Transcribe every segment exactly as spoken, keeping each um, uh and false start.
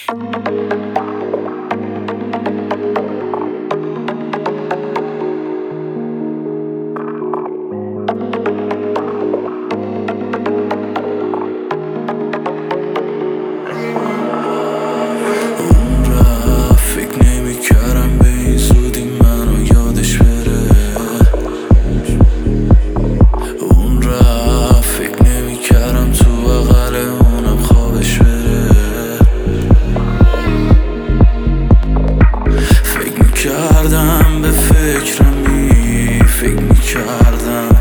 کردم به فکرمی، فکر میکردم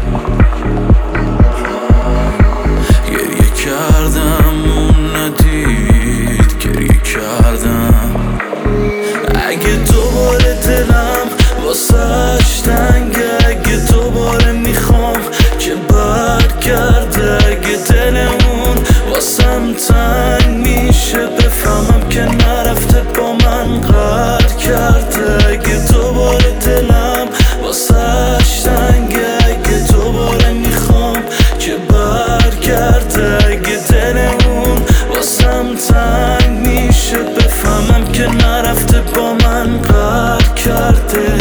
گریه کردم اون ندید، گریه کردم. اگه دوباره دلم واسهش تنگه، اگه دوباره میخوام که برگرده، اگه دلمون واسم تنگ میشه بفهمم که نرفته با من قرار کرده. اگه دوباره دلم واسهش تنگه، اگه دوباره میخوام که برگرده، اگه دلمون واسم تنگ میشه بفهمم که نرفته با من قرار کرده.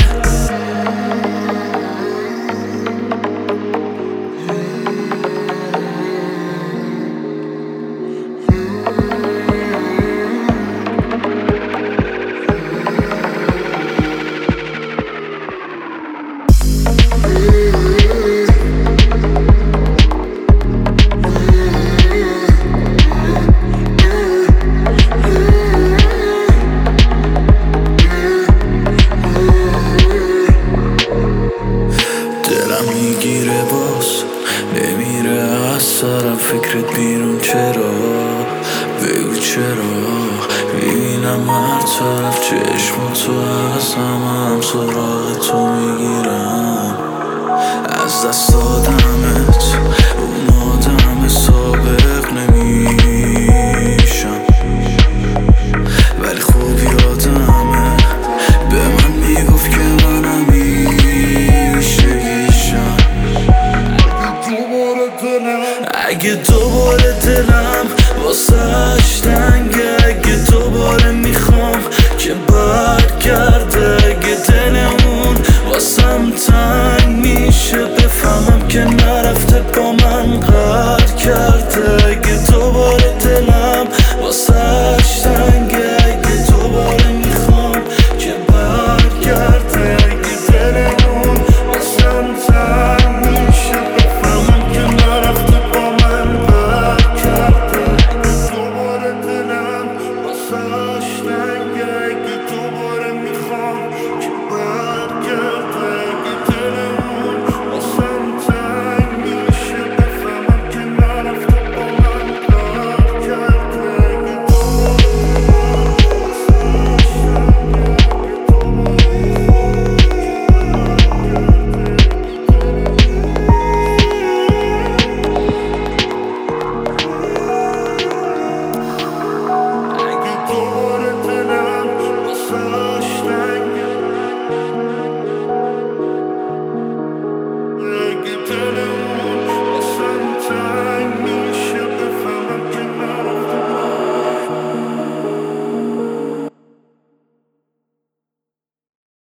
میگیره باز نمیره از سرم فکرت بیرون، چرا بگو چرا؟ میبینم هر طرف چشم تو از همم سراغ تو میگیرم، از دست دادمت